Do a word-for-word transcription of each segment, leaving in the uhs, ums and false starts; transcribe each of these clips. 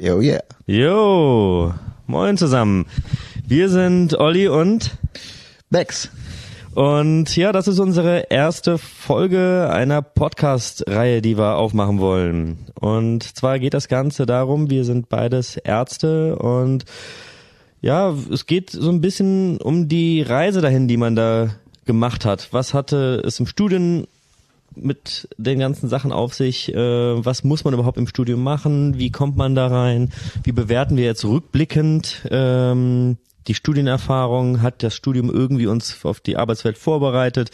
Yo, yeah. Jo, moin zusammen. Wir sind Olli und Bex. Und ja, das ist unsere erste Folge einer Podcast-Reihe, die wir aufmachen wollen. Und zwar geht das Ganze darum, wir sind beides Ärzte und ja, es geht so ein bisschen um die Reise dahin, die man da gemacht hat. Was hatte es im Studium mit den ganzen Sachen auf sich? Äh, was muss man überhaupt im Studium machen? Wie kommt man da rein? Wie bewerten wir jetzt rückblickend ähm, die Studienerfahrung? Hat das Studium irgendwie uns auf die Arbeitswelt vorbereitet?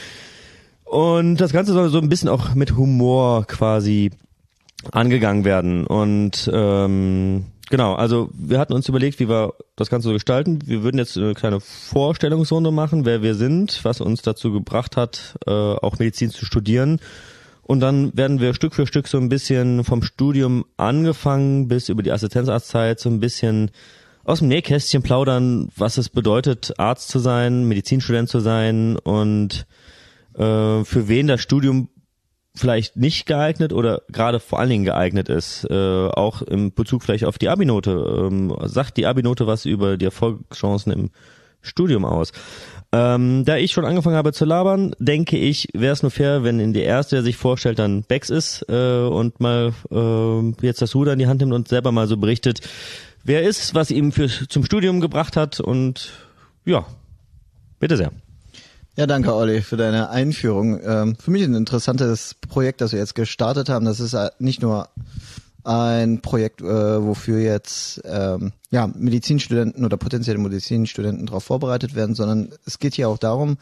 Und das Ganze soll so ein bisschen auch mit Humor quasi angegangen werden. Und ähm, genau, also wir hatten uns überlegt, wie wir das Ganze so gestalten. Wir würden jetzt eine kleine Vorstellungsrunde machen, wer wir sind, was uns dazu gebracht hat, äh, auch Medizin zu studieren. Und dann werden wir Stück für Stück so ein bisschen vom Studium angefangen bis über die Assistenzarztzeit so ein bisschen aus dem Nähkästchen plaudern, was es bedeutet, Arzt zu sein, Medizinstudent zu sein und äh, für wen das Studium vielleicht nicht geeignet oder gerade vor allen Dingen geeignet ist, äh, auch im Bezug vielleicht auf die Abi-Note. Ähm, sagt die Abi-Note was über die Erfolgschancen im Studium aus? Ähm, da ich schon angefangen habe zu labern, denke ich, wäre es nur fair, wenn in der Erste, der sich vorstellt, dann Bex ist äh, und mal äh, jetzt das Ruder in die Hand nimmt und selber mal so berichtet, wer ist, was ihm für, zum Studium gebracht hat und ja, bitte sehr. Ja, danke Olli für deine Einführung. Ähm, für mich ein interessantes Projekt, das wir jetzt gestartet haben. Das ist nicht nur ein Projekt, äh, wofür jetzt ähm, ja Medizinstudenten oder potenzielle Medizinstudenten darauf vorbereitet werden, sondern es geht hier auch darum,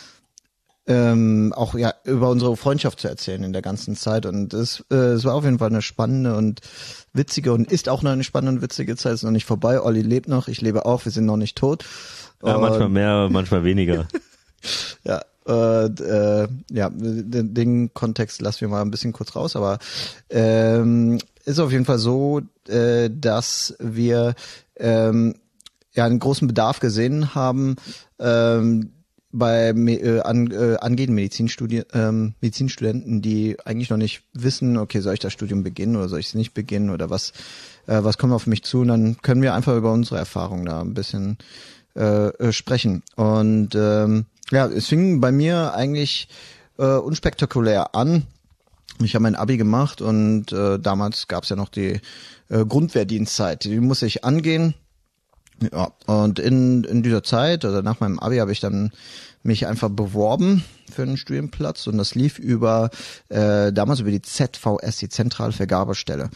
ähm, auch ja über unsere Freundschaft zu erzählen in der ganzen Zeit. Und es, äh, es war auf jeden Fall eine spannende und witzige und ist auch noch eine spannende und witzige Zeit. Es ist noch nicht vorbei. Olli lebt noch, ich lebe auch. Wir sind noch nicht tot. Ja, manchmal mehr, manchmal weniger. Ja, und, äh, ja, den, den Kontext lassen wir mal ein bisschen kurz raus, aber ähm, ist auf jeden Fall so, äh, dass wir ähm, ja einen großen Bedarf gesehen haben ähm, bei äh, an, äh, angehenden Medizinstudien, ähm, Medizinstudenten, die eigentlich noch nicht wissen, okay, soll ich das Studium beginnen oder soll ich es nicht beginnen oder was äh, was kommt auf mich zu? Und dann können wir einfach über unsere Erfahrungen da ein bisschen äh, sprechen. Und ähm, ja, es fing bei mir eigentlich äh, unspektakulär an. Ich habe mein Abi gemacht und äh, damals gab es ja noch die äh, Grundwehrdienstzeit. Die musste ich angehen. Ja, und in in dieser Zeit, also nach meinem Abi, habe ich dann mich einfach beworben für einen Studienplatz und das lief über äh, damals über die Z V S, die Zentrale Vergabestelle.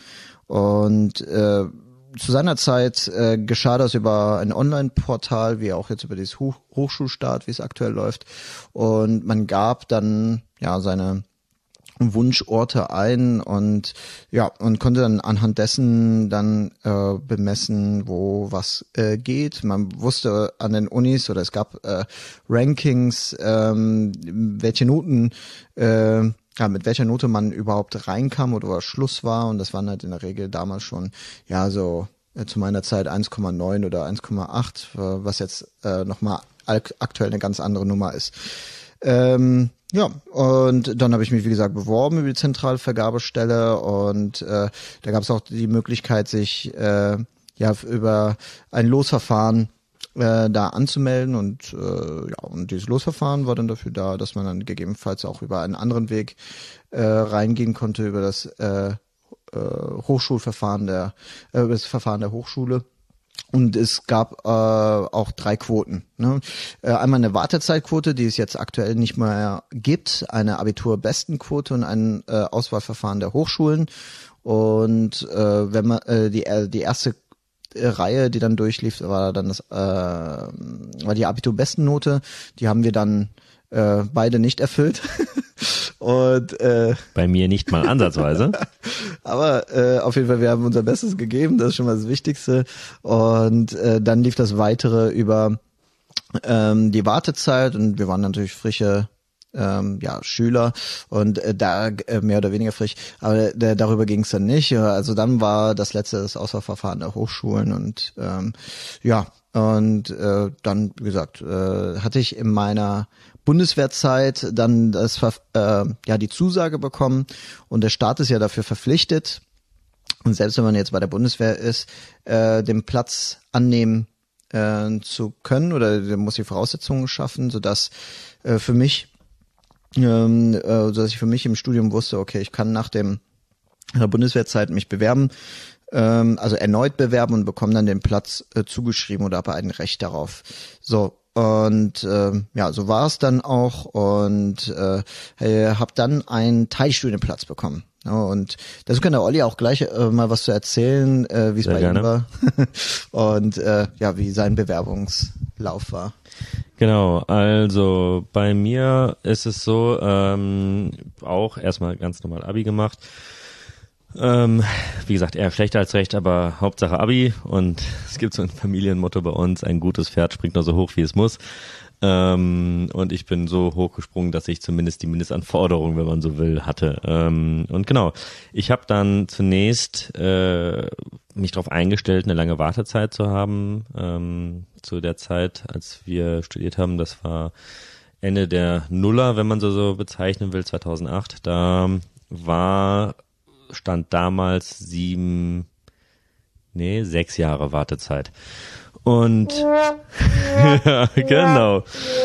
Und äh, zu seiner Zeit äh, geschah das über ein Online-Portal, wie auch jetzt über dieses Hoch- Hochschulstart, wie es aktuell läuft. Und man gab dann ja seine Wunschorte ein und ja und konnte dann anhand dessen dann äh, bemessen, wo was äh, geht. Man wusste an den Unis oder es gab äh, Rankings, ähm, welche Noten äh, ja, mit welcher Note man überhaupt reinkam oder was Schluss war, und das waren halt in der Regel damals schon, ja, so äh, zu meiner Zeit eins Komma neun oder eins Komma acht, äh, was jetzt äh, nochmal aktuell eine ganz andere Nummer ist. Ähm, ja, und dann habe ich mich, wie gesagt, beworben über die Zentralvergabestelle und äh, da gab es auch die Möglichkeit, sich äh, ja über ein Losverfahren äh, da anzumelden und äh, ja, und dieses Losverfahren war dann dafür da, dass man dann gegebenenfalls auch über einen anderen Weg äh, reingehen konnte, über das äh, äh, Hochschulverfahren der äh, das Verfahren der Hochschule. Und es gab äh, auch drei Quoten. Ne? Äh, einmal eine Wartezeitquote, die es jetzt aktuell nicht mehr gibt, eine Abiturbestenquote und ein äh, Auswahlverfahren der Hochschulen. Und äh, wenn man äh, die äh, die erste Reihe, die dann durchlief, war dann das äh, war die Abiturbestennote. Die haben wir dann äh, beide nicht erfüllt. Und äh, bei mir nicht mal ansatzweise. Aber äh, auf jeden Fall, wir haben unser Bestes gegeben, das ist schon mal das Wichtigste. Und äh, dann lief das Weitere über ähm, die Wartezeit und wir waren natürlich frische ähm, ja Schüler und äh, da äh, mehr oder weniger frisch, aber äh, darüber ging es dann nicht. Also dann war das letzte das Auswahlverfahren der Hochschulen und ähm, ja und äh, dann wie gesagt äh, hatte ich in meiner Bundeswehrzeit dann das äh, ja die Zusage bekommen und der Staat ist ja dafür verpflichtet, Und selbst wenn man jetzt bei der Bundeswehr ist, äh, den Platz annehmen äh, zu können, oder der muss die Voraussetzungen schaffen, sodass äh, für mich, ähm, äh, dass ich für mich im Studium wusste, okay, ich kann nach dem nach der Bundeswehrzeit mich bewerben, ähm, also erneut bewerben und bekomme dann den Platz äh, zugeschrieben oder habe ein Recht darauf. So. Und äh, ja, so war es dann auch und äh, habe dann einen Teilstudienplatz bekommen. Ja, und dazu kann der Olli auch gleich äh, mal was zu erzählen, äh, wie es bei gerne. ihm war und äh, ja, wie sein Bewerbungslauf war. Genau, also bei mir ist es so, ähm, auch erstmal ganz normal Abi gemacht. Ähm, wie gesagt, eher schlechter als recht, aber Hauptsache Abi, und es gibt so ein Familienmotto bei uns: ein gutes Pferd springt nur so hoch, wie es muss. Ähm, und ich bin so hochgesprungen, dass ich zumindest die Mindestanforderungen, wenn man so will, hatte. Ähm, und genau, ich habe dann zunächst äh, mich darauf eingestellt, eine lange Wartezeit zu haben. Ähm, zu der Zeit, als wir studiert haben, das war Ende der Nuller, wenn man so, so bezeichnen will, zweitausendacht. Da war stand damals sieben, nee, sechs Jahre Wartezeit. Und ja, genau.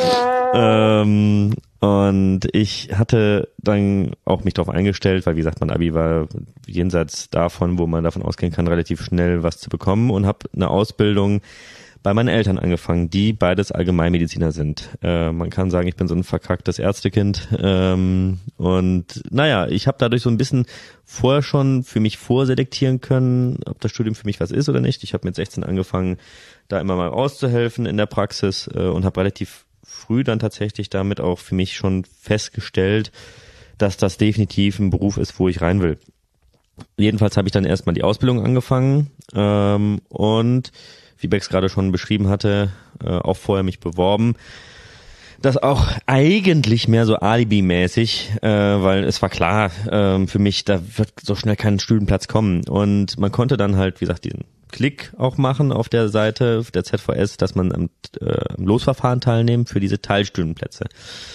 Ähm, und ich hatte dann auch mich darauf eingestellt, weil wie gesagt, mein Abi war jenseits davon, wo man davon ausgehen kann, relativ schnell was zu bekommen, und habe eine Ausbildung bei meinen Eltern angefangen, die beides Allgemeinmediziner sind. Äh, man kann sagen, ich bin so ein verkacktes Ärztekind. Ähm, und naja, ich habe dadurch so ein bisschen vorher schon für mich vorselektieren können, ob das Studium für mich was ist oder nicht. Ich habe mit sechzehn angefangen, da immer mal auszuhelfen in der Praxis äh, und habe relativ früh dann tatsächlich damit auch für mich schon festgestellt, dass das definitiv ein Beruf ist, wo ich rein will. Jedenfalls habe ich dann erstmal die Ausbildung angefangen ähm, und wie Bex gerade schon beschrieben hatte, äh, auch vorher mich beworben. Das auch eigentlich mehr so Alibi-mäßig, äh, weil es war klar äh, für mich, da wird so schnell kein Studienplatz kommen. Und man konnte dann halt, wie gesagt, diesen Klick auch machen auf der Seite der Z V S, dass man am, äh, am Losverfahren teilnimmt für diese Teilstudienplätze.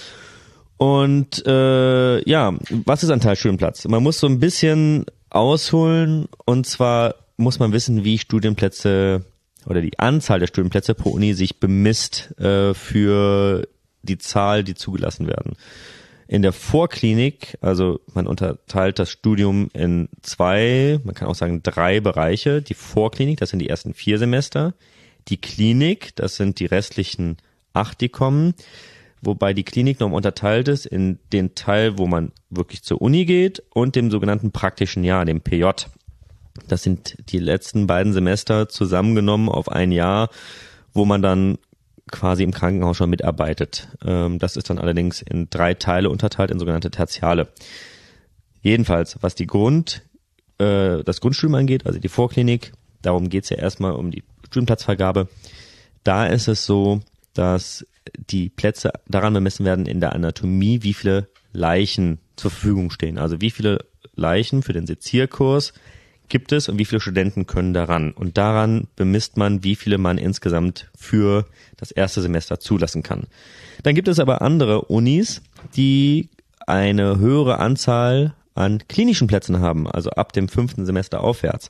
Und äh, ja, was ist ein Teilstudienplatz? Man muss so ein bisschen ausholen, und zwar muss man wissen, wie Studienplätze oder die Anzahl der Studienplätze pro Uni sich bemisst äh, für die Zahl, die zugelassen werden. In der Vorklinik, also man unterteilt das Studium in zwei, man kann auch sagen drei Bereiche. Die Vorklinik, das sind die ersten vier Semester. Die Klinik, das sind die restlichen acht, die kommen. Wobei die Klinik noch unterteilt ist in den Teil, wo man wirklich zur Uni geht, und dem sogenannten praktischen Jahr, dem P J. Das sind die letzten beiden Semester zusammengenommen auf ein Jahr, wo man dann quasi im Krankenhaus schon mitarbeitet. Das ist dann allerdings in drei Teile unterteilt, in sogenannte Tertiale. Jedenfalls, was die Grund, das Grundstudium angeht, also die Vorklinik, darum geht es ja erstmal um die Studienplatzvergabe. Da ist es so, dass die Plätze daran bemessen werden in der Anatomie, wie viele Leichen zur Verfügung stehen. Also wie viele Leichen für den Sezierkurs gibt es und wie viele Studenten können daran. Und daran bemisst man, wie viele man insgesamt für das erste Semester zulassen kann. Dann gibt es aber andere Unis, die eine höhere Anzahl an klinischen Plätzen haben, also ab dem fünften Semester aufwärts.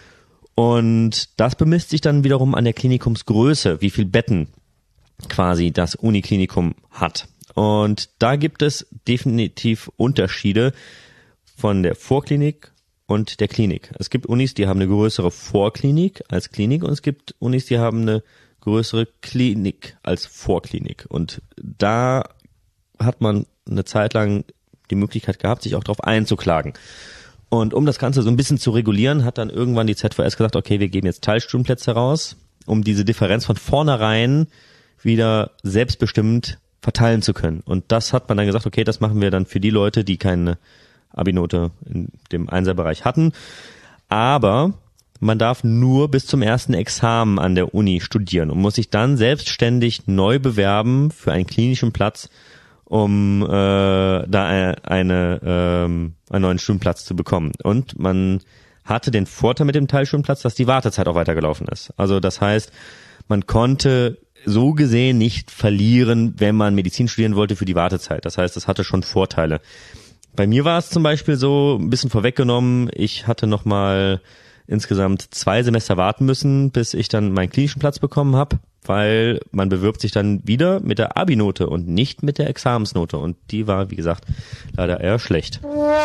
Und das bemisst sich dann wiederum an der Klinikumsgröße, wie viel Betten quasi das Uniklinikum hat. Und da gibt es definitiv Unterschiede von der Vorklinik und der Klinik. Es gibt Unis, die haben eine größere Vorklinik als Klinik, und es gibt Unis, die haben eine größere Klinik als Vorklinik. Und da hat man eine Zeit lang die Möglichkeit gehabt, sich auch darauf einzuklagen. Und um das Ganze so ein bisschen zu regulieren, hat dann irgendwann die Z V S gesagt, okay, wir geben jetzt Teilstudienplätze raus, um diese Differenz von vornherein wieder selbstbestimmt verteilen zu können. Und das hat man dann gesagt, okay, das machen wir dann für die Leute, die keine Abi-Note in dem Einserbereich hatten. Aber man darf nur bis zum ersten Examen an der Uni studieren und muss sich dann selbstständig neu bewerben für einen klinischen Platz, um äh, da eine, ähm, einen neuen Studienplatz zu bekommen. Und man hatte den Vorteil mit dem Teilstudienplatz, dass die Wartezeit auch weitergelaufen ist. Also das heißt, man konnte so gesehen nicht verlieren, wenn man Medizin studieren wollte für die Wartezeit. Das heißt, es hatte schon Vorteile. bei mir war es zum Beispiel so, ein bisschen vorweggenommen, ich hatte nochmal insgesamt zwei Semester warten müssen, bis ich dann meinen klinischen Platz bekommen habe, weil man bewirbt sich dann wieder mit der Abi-Note und nicht mit der Examensnote und die war, wie gesagt, leider eher schlecht.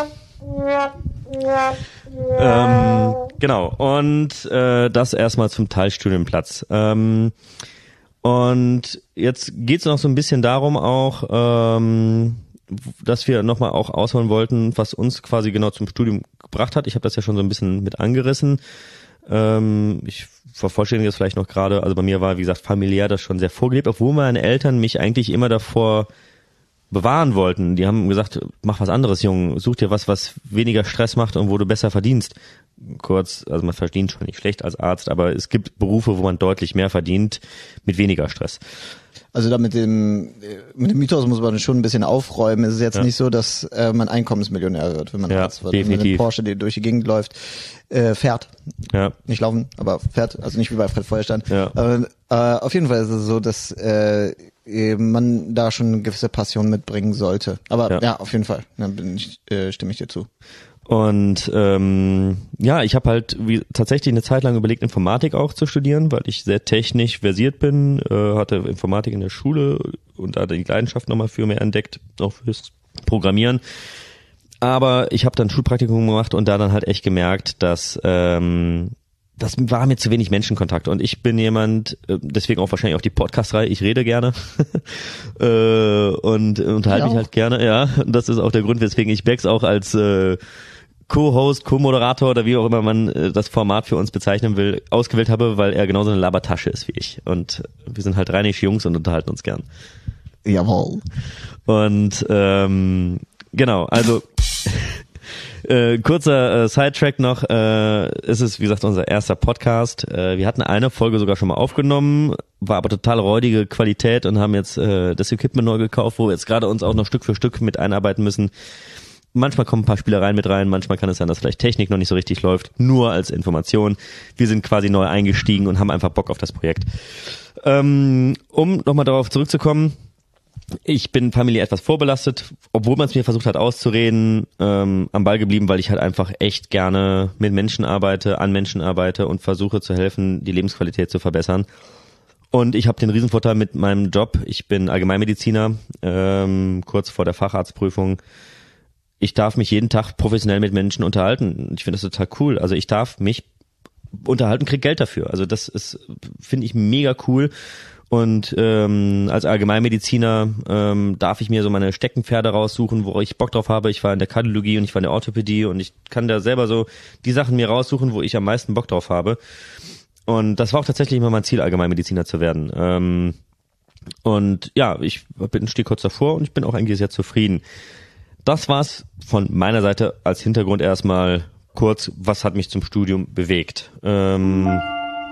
Ähm, genau, und äh, das erstmal zum Teilstudienplatz. Ähm, und jetzt geht's noch so ein bisschen darum auch, ähm, dass wir nochmal auch ausholen wollten, was uns quasi genau zum Studium gebracht hat. Ich habe das ja schon so ein bisschen mit angerissen. Ähm, ich vervollständige das vielleicht noch gerade. Also bei mir war, wie gesagt, familiär das schon sehr vorgelebt, obwohl meine Eltern mich eigentlich immer davor bewahren wollten. Die haben gesagt, mach was anderes, Junge. Such dir was, was weniger Stress macht und wo du besser verdienst. Kurz, also man verdient schon nicht schlecht als Arzt, aber es gibt Berufe, wo man deutlich mehr verdient mit weniger Stress. Also da mit dem, mit dem Mythos muss man schon ein bisschen aufräumen. Es ist jetzt ja. nicht so, dass äh, man Einkommensmillionär wird, wenn man ja, Arzt wird. Definitiv. Wenn man den Porsche, der durch die Gegend läuft, äh, fährt. Ja. Nicht laufen, aber fährt. Also nicht wie bei Fred Feuerstein. Ja. Aber äh, auf jeden Fall ist es so, dass äh, man da schon eine gewisse Passion mitbringen sollte. Aber ja, ja auf jeden Fall. Dann bin ich, äh, stimme ich dir zu. Und ähm, ja, ich habe halt wie, tatsächlich eine Zeit lang überlegt, Informatik auch zu studieren, weil ich sehr technisch versiert bin, äh, hatte Informatik in der Schule und da die Leidenschaft nochmal für mehr entdeckt, auch fürs Programmieren. Aber ich habe dann Schulpraktikum gemacht und da dann halt echt gemerkt, dass ähm, das war mir zu wenig Menschenkontakt und ich bin jemand, deswegen auch wahrscheinlich auch die Podcast-Reihe, ich rede gerne äh, und unterhalte mich halt gerne, ja, das ist auch der Grund, weswegen ich Bex auch als äh, Co-Host, Co-Moderator oder wie auch immer man äh, das Format für uns bezeichnen will, ausgewählt habe, weil er genauso eine Labertasche ist wie ich und wir sind halt rheinische Jungs und unterhalten uns gern. Jawohl. Und ähm, genau, also Äh, kurzer äh, Sidetrack noch, äh, es ist wie gesagt unser erster Podcast. Äh, wir hatten eine Folge sogar schon mal aufgenommen, war aber total räudige Qualität und haben jetzt äh, das Equipment neu gekauft, wo wir jetzt gerade uns auch noch Stück für Stück mit einarbeiten müssen. Manchmal kommen ein paar Spielereien mit rein, manchmal kann es sein, dass vielleicht Technik noch nicht so richtig läuft, nur als Information. Wir sind quasi neu eingestiegen und haben einfach Bock auf das Projekt. Ähm, um nochmal darauf zurückzukommen, ich bin familiär etwas vorbelastet, obwohl man es mir versucht hat auszureden, ähm, am Ball geblieben, weil ich halt einfach echt gerne mit Menschen arbeite, an Menschen arbeite und versuche zu helfen, die Lebensqualität zu verbessern. Und ich habe den Riesenvorteil mit meinem Job, ich bin Allgemeinmediziner, ähm, kurz vor der Facharztprüfung. Ich darf mich jeden Tag professionell mit Menschen unterhalten. Ich finde das total cool. Also ich darf mich unterhalten, krieg Geld dafür. Also das ist, finde ich, mega cool. Und ähm, als Allgemeinmediziner ähm, darf ich mir so meine Steckenpferde raussuchen, wo ich Bock drauf habe. Ich war in der Kardiologie und ich war in der Orthopädie und ich kann da selber so die Sachen mir raussuchen, wo ich am meisten Bock drauf habe. Und das war auch tatsächlich immer mein Ziel, Allgemeinmediziner zu werden. Ähm, und ja, ich bin stehe kurz davor und ich bin auch eigentlich sehr zufrieden. Das war's von meiner Seite als Hintergrund erstmal kurz, was hat mich zum Studium bewegt. Ähm,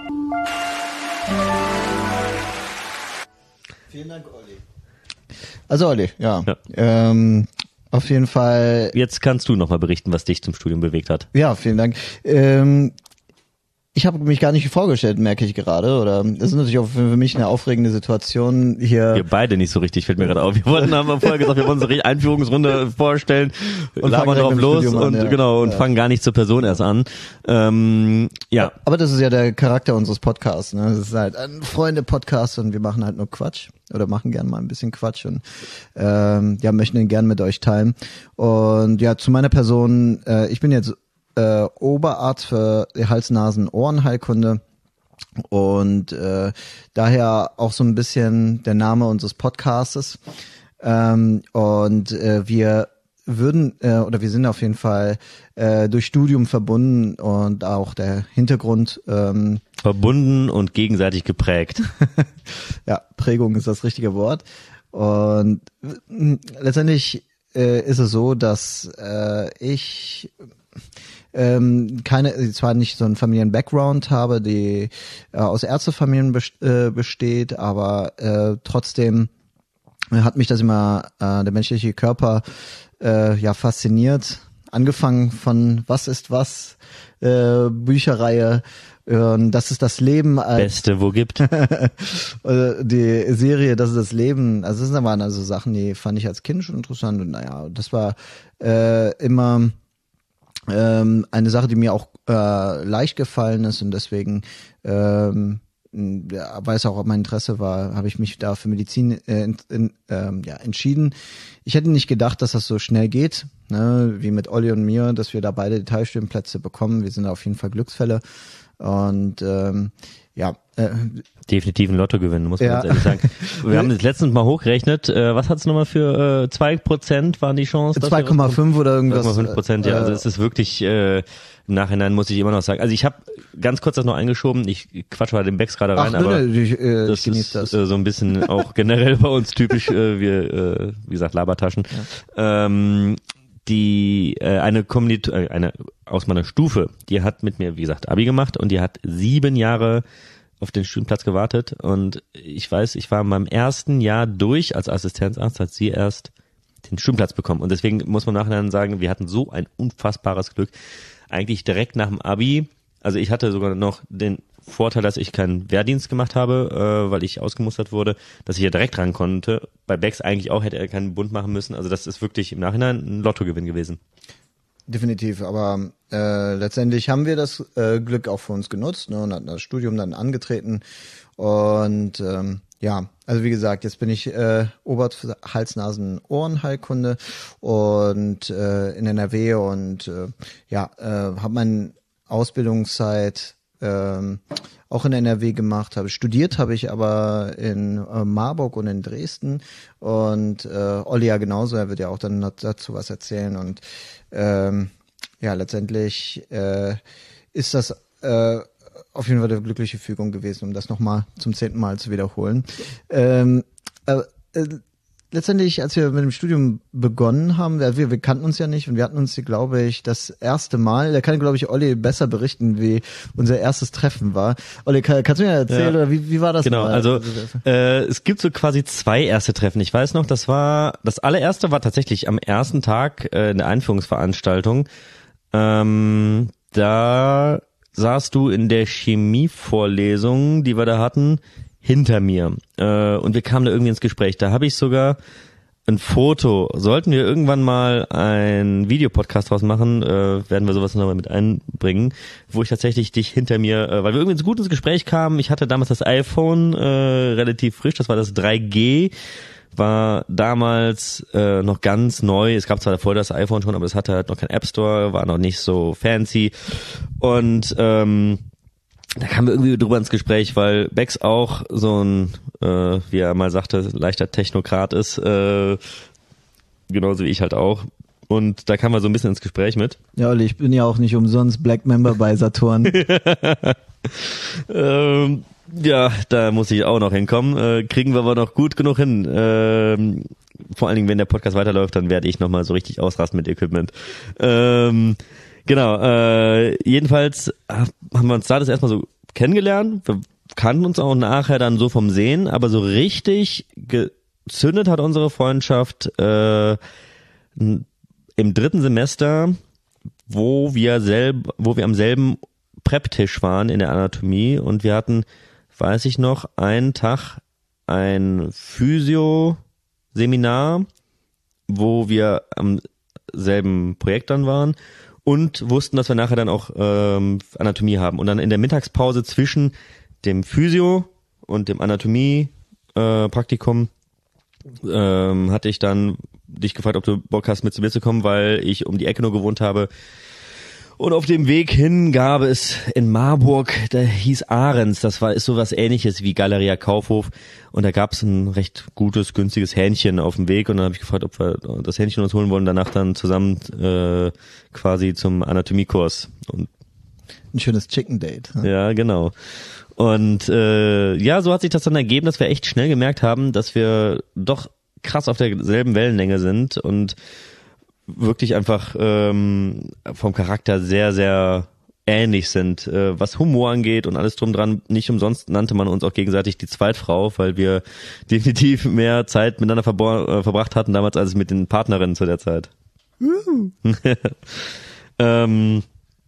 Vielen Dank, Olli. Also Olli, ja. ja. Ähm, auf jeden Fall. Jetzt kannst du nochmal berichten, was dich zum Studium bewegt hat. Ja, vielen Dank. Ähm, ich habe mich gar nicht vorgestellt, merke ich gerade. Oder das ist natürlich auch für mich eine aufregende Situation hier. Wir beide nicht so richtig, fällt mir gerade auf. Wir wollten, haben wir vorher gesagt, wir wollen uns eine Einführungsrunde vorstellen, und labern drauf los und an, ja. genau und ja. fangen gar nicht zur Person erst an. Ähm, ja. Aber das ist ja der Charakter unseres Podcasts. Ne? Das ist halt ein Freunde-Podcast und wir machen halt nur Quatsch. Oder machen gern mal ein bisschen Quatsch und ähm, ja, möchten den gern mit euch teilen. Und ja, zu meiner Person, äh, ich bin jetzt äh, Oberarzt für Hals-Nasen-Ohrenheilkunde und äh, daher auch so ein bisschen der Name unseres Podcastes. Ähm, und äh, wir würden äh, oder wir sind auf jeden Fall äh, durch Studium verbunden und auch der Hintergrund ähm, verbunden und gegenseitig geprägt. Ja, Prägung ist das richtige Wort. Und äh, letztendlich äh, ist es so, dass äh, ich ähm, keine, zwar nicht so einen Familien-Background habe, die äh, aus Ärztefamilien best- äh, besteht, aber äh, trotzdem hat mich das immer, äh, der menschliche Körper, äh, ja, fasziniert. angefangen von Was ist was, äh, Bücherreihe, äh, Das ist das Leben. Als Beste, wo gibt. Die Serie Das ist das Leben. Also das waren also Sachen, die fand ich als Kind schon interessant. Und naja, das war äh, immer ähm, eine Sache, die mir auch äh, leicht gefallen ist. Und deswegen, ähm, ja, weil es auch mein Interesse war, habe ich mich da für Medizin äh, in, in, ähm, ja, entschieden. Ich hätte nicht gedacht, dass das so schnell geht, ne, wie mit Olli und mir, dass wir da beide Detailstudienplätze bekommen. Wir sind auf jeden Fall Glücksfälle. Und ähm, ja, äh, definitiv ein Lottogewinn, muss man ja. ganz ehrlich sagen. Wir haben das letztens mal hochgerechnet. Äh, was hat's nochmal für äh, zwei Prozent waren die Chance? zwei Komma fünf oder irgendwas. zwei Komma fünf Prozent, ja. Äh, Also es ist wirklich, äh, im Nachhinein muss ich immer noch sagen. Also ich habe ganz kurz das noch eingeschoben. Ich quatsch mal den Becks gerade rein, ach, aber ne, ne, ich, äh, das ich genieß ist das. Äh, so ein bisschen auch generell bei uns typisch. Äh, wir, äh, wie gesagt, Labertaschen. Ja. Ähm, die äh, eine Kommilito äh, eine aus meiner Stufe, die hat mit mir, wie gesagt, Abi gemacht und die hat sieben Jahre auf den Studienplatz gewartet und ich weiß, ich war in meinem ersten Jahr durch als Assistenzarzt, hat sie erst den Studienplatz bekommen und deswegen muss man nachher sagen, wir hatten so ein unfassbares Glück, eigentlich direkt nach dem Abi, also ich hatte sogar noch den Vorteil, dass ich keinen Wehrdienst gemacht habe, äh, weil ich ausgemustert wurde, dass ich ja direkt ran konnte. Bei Becks eigentlich auch, hätte er keinen Bund machen müssen. Also das ist wirklich im Nachhinein ein Lottogewinn gewesen. Definitiv, aber äh, letztendlich haben wir das äh, Glück auch für uns genutzt, ne, und hatten das Studium dann angetreten. Und ähm, ja, also wie gesagt, jetzt bin ich äh, Ober-, Hals-, Nasen-, Ohrenheilkunde und äh, in N R W und äh, ja, äh, habe meine Ausbildungszeit ähm, auch in N R W gemacht, habe studiert, habe ich aber in äh, Marburg und in Dresden und äh, Olli ja genauso, er wird ja auch dann dazu was erzählen und ähm, ja, letztendlich äh, ist das äh, auf jeden Fall eine glückliche Fügung gewesen, um das nochmal zum zehnten Mal zu wiederholen. Ähm, äh, äh, Letztendlich, als wir mit dem Studium begonnen haben, wir, wir kannten uns ja nicht und wir hatten uns, glaube ich, das erste Mal, da kann, glaube ich, Olli besser berichten, wie unser erstes Treffen war. Olli, kann, kannst du mir erzählen, ja. oder wie, wie war das? Genau, mal? also äh, es gibt so quasi zwei erste Treffen. Ich weiß noch, das war, das allererste war tatsächlich am ersten Tag äh, in der Einführungsveranstaltung. Ähm, da saßt du in der Chemievorlesung, die wir da hatten, hinter mir äh, und wir kamen da irgendwie ins Gespräch. Da habe ich sogar ein Foto. Sollten wir irgendwann mal einen Videopodcast draus machen, äh, werden wir sowas nochmal mit einbringen, wo ich tatsächlich dich hinter mir, äh, weil wir irgendwie so gut ins Gespräch kamen. Ich hatte damals das iPhone äh, relativ frisch, das war das drei G, war damals äh, noch ganz neu. Es gab zwar davor das iPhone schon, aber es hatte halt noch keinen App Store, war noch nicht so fancy und ähm, da kamen wir irgendwie drüber ins Gespräch, weil Becks auch so ein, äh, wie er mal sagte, leichter Technokrat ist, äh, genauso wie ich halt auch. Und da kamen wir so ein bisschen ins Gespräch mit. Ja, Olli, ich bin ja auch nicht umsonst Black Member bei Saturn. ähm, ja, da muss ich auch noch hinkommen. Äh, kriegen wir aber noch gut genug hin. Ähm, vor allen Dingen, wenn der Podcast weiterläuft, dann werde ich nochmal so richtig ausrasten mit Equipment. Ähm, Genau, äh, jedenfalls haben wir uns da das erstmal so kennengelernt. Wir kannten uns auch nachher dann so vom Sehen, aber so richtig gezündet hat unsere Freundschaft äh, im dritten Semester, wo wir selb, wo wir am selben Prep-Tisch waren in der Anatomie und wir hatten, weiß ich noch, einen Tag ein Physio-Seminar, wo wir am selben Projekt dann waren. Und wussten, dass wir nachher dann auch ähm, Anatomie haben. Und dann in der Mittagspause zwischen dem Physio und dem Anatomie-Praktikum äh, ähm, hatte ich dann dich gefragt, ob du Bock hast, mit zu mir zu kommen, weil ich um die Ecke nur gewohnt habe. Und auf dem Weg hin gab es in Marburg, da hieß Ahrens, das war ist sowas ähnliches wie Galeria Kaufhof und da gab es ein recht gutes, günstiges Hähnchen auf dem Weg und dann habe ich gefragt, ob wir das Hähnchen uns holen wollen, danach dann zusammen äh, quasi zum Anatomiekurs. Und ein schönes Chicken Date. Ja, ja genau. Und äh, ja, so hat sich das dann ergeben, dass wir echt schnell gemerkt haben, dass wir doch krass auf derselben Wellenlänge sind und wirklich einfach ähm, vom Charakter sehr, sehr ähnlich sind, äh, was Humor angeht und alles drum dran. Nicht umsonst nannte man uns auch gegenseitig die Zweitfrau, weil wir definitiv mehr Zeit miteinander verbor- äh, verbracht hatten damals als mit den Partnerinnen zu der Zeit. ähm,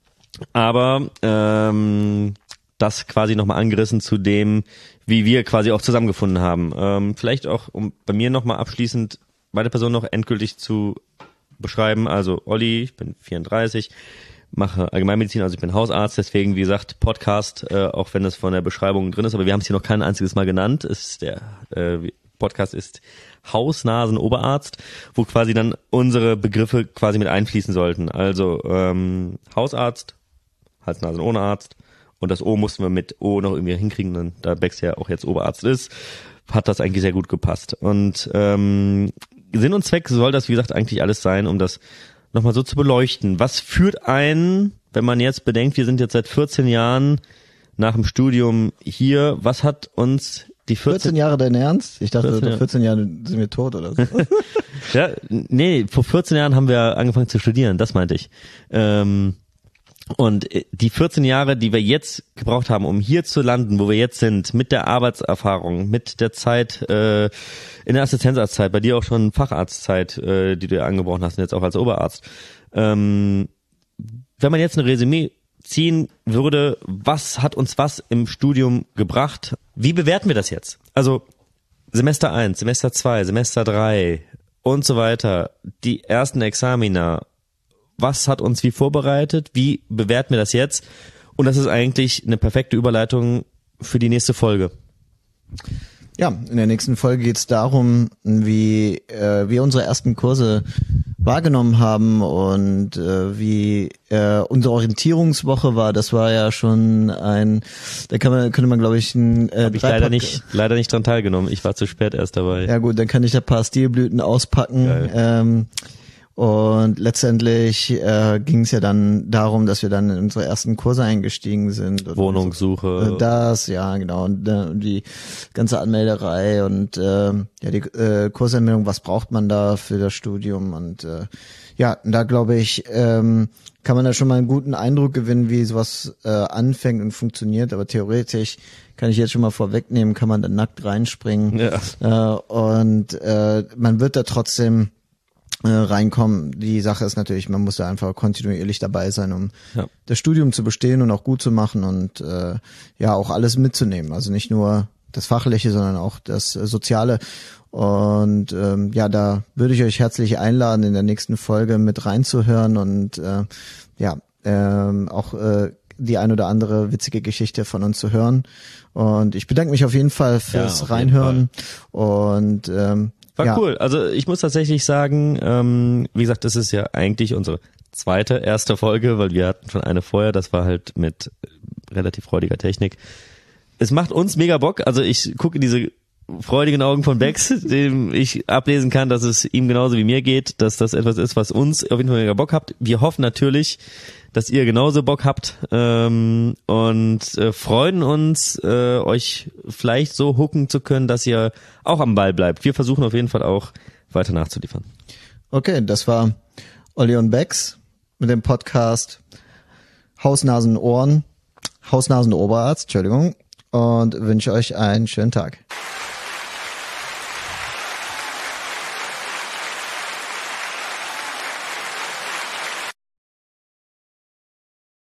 aber ähm, das quasi nochmal angerissen zu dem, wie wir quasi auch zusammengefunden haben. Ähm, vielleicht auch, um bei mir nochmal abschließend meine Person noch endgültig zu beschreiben. Also Olli, ich bin vierunddreißig, mache Allgemeinmedizin, also ich bin Hausarzt, deswegen wie gesagt Podcast, äh, auch wenn das von der Beschreibung drin ist, aber wir haben es hier noch kein einziges Mal genannt. Ist der äh, Podcast ist Haus-Nasen-Oberarzt, wo quasi dann unsere Begriffe quasi mit einfließen sollten. Also ähm, Hausarzt, Hals-Nasen-Ohrenarzt und das O mussten wir mit O noch irgendwie hinkriegen, dann, da Bex ja auch jetzt Oberarzt ist, hat das eigentlich sehr gut gepasst. Und ähm, Sinn und Zweck soll das, wie gesagt, eigentlich alles sein, um das nochmal so zu beleuchten. Was führt einen, wenn man jetzt bedenkt, wir sind jetzt seit vierzehn Jahren nach dem Studium hier, was hat uns die vierzehn, vierzehn Jahre dein Ernst? Ich dachte, vierzehn vor vierzehn Jahren sind wir tot oder so. Ja, nee, vor vierzehn Jahren haben wir angefangen zu studieren, das meinte ich. Ähm, und die vierzehn Jahre, die wir jetzt gebraucht haben, um hier zu landen, wo wir jetzt sind, mit der Arbeitserfahrung, mit der Zeit äh, in der Assistenzarztzeit, bei dir auch schon Facharztzeit, äh, die du ja angebrochen hast und jetzt auch als Oberarzt. Ähm, wenn man jetzt ein Resümee ziehen würde, was hat uns was im Studium gebracht? Wie bewerten wir das jetzt? Also Semester eins, Semester zwei, Semester drei und so weiter, die ersten Examina. Was hat uns wie vorbereitet? Wie bewerten wir das jetzt? Und das ist eigentlich eine perfekte Überleitung für die nächste Folge. Ja, in der nächsten Folge geht es darum, wie äh, wir unsere ersten Kurse wahrgenommen haben und äh, wie äh, unsere Orientierungswoche war. Das war ja schon ein, da kann man, könnte man glaube ich ein äh, Hab ich leider nicht, leider nicht dran teilgenommen. Ich war zu spät erst dabei. Ja gut, dann kann ich da ein paar Stilblüten auspacken. Ähm, und letztendlich äh, ging es ja dann darum, dass wir dann in unsere ersten Kurse eingestiegen sind. Und Wohnungssuche. So, das, ja genau. Und äh, die ganze Anmelderei und äh, ja die äh, Kursanmeldung, was braucht man da für das Studium? Und äh, ja, da glaube ich, ähm, kann man da schon mal einen guten Eindruck gewinnen, wie sowas äh, anfängt und funktioniert. Aber theoretisch kann ich jetzt schon mal vorwegnehmen, kann man da nackt reinspringen. Ja. Äh, und äh, man wird da trotzdem Äh, reinkommen. Die Sache ist natürlich, man muss da einfach kontinuierlich dabei sein, um ja. das Studium zu bestehen und auch gut zu machen und äh, ja auch alles mitzunehmen. Also nicht nur das Fachliche, sondern auch das äh, Soziale. Und ähm, ja, da würde ich euch herzlich einladen, in der nächsten Folge mit reinzuhören und äh, ja ähm, auch äh, die ein oder andere witzige Geschichte von uns zu hören. Und ich bedanke mich auf jeden Fall fürs ja, Reinhören und ähm, War ja. cool. Also ich muss tatsächlich sagen, ähm, wie gesagt, das ist ja eigentlich unsere zweite, erste Folge, weil wir hatten schon eine vorher, das war halt mit relativ freudiger Technik. Es macht uns mega Bock, also ich gucke in diese freudigen Augen von Bex, dem ich ablesen kann, dass es ihm genauso wie mir geht, dass das etwas ist, was uns auf jeden Fall mega Bock habt. Wir hoffen natürlich, dass ihr genauso Bock habt ähm, und äh, freuen uns, äh, euch vielleicht so hooken zu können, dass ihr auch am Ball bleibt. Wir versuchen auf jeden Fall auch weiter nachzuliefern. Okay, das war Olli und Bex mit dem Podcast Haus, Nasen, Ohren, Haus, Nasen, Oberarzt, Entschuldigung, und wünsche euch einen schönen Tag.